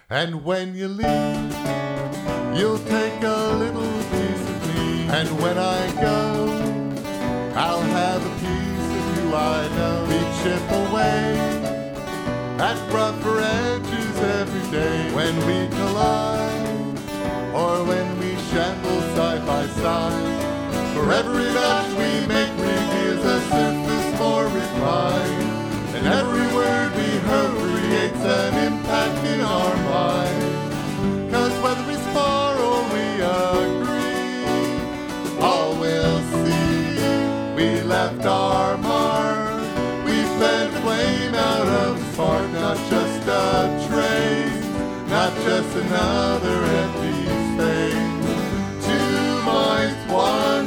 And when you leave, you'll take a little piece of me. And when I go, I'll have a piece of you I know. We chip away at rougher edges every day. When we collide, or when we shamble side by side, for every touch we make reveals a surface more refined. And every word we heard creates an impact in our mind. 'Cause whether we spar or we agree, all we'll see, we left our mark. We fed flame out of the spark, not just a trace, not just another empty space. Two minds, one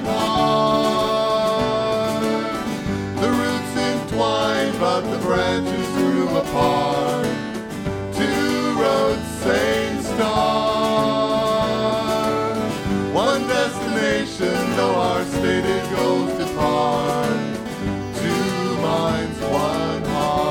heart. The roots entwined, but the branches grew apart. Two roads, same star. One destination, though our stated goals depart. Two minds, one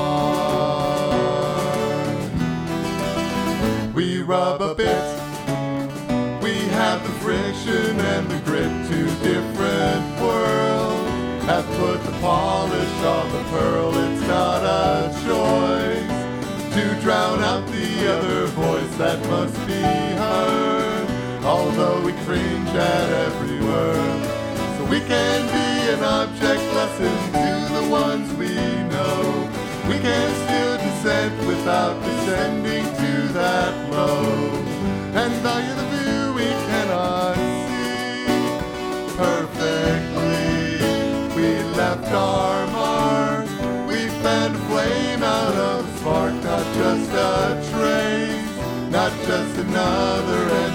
heart. We rub a bit, we have the friction and the grit. Two different worlds have put the polish on the pearl. It's not a choice to drown out the other voice that must be heard, although we cringe at every word. So we can be an object lesson to the ones we know. We can still descend without descending to that low, and value the view we cannot see perfectly. We left our mark, we fanned a flame out of the spark, not just a trace, not just another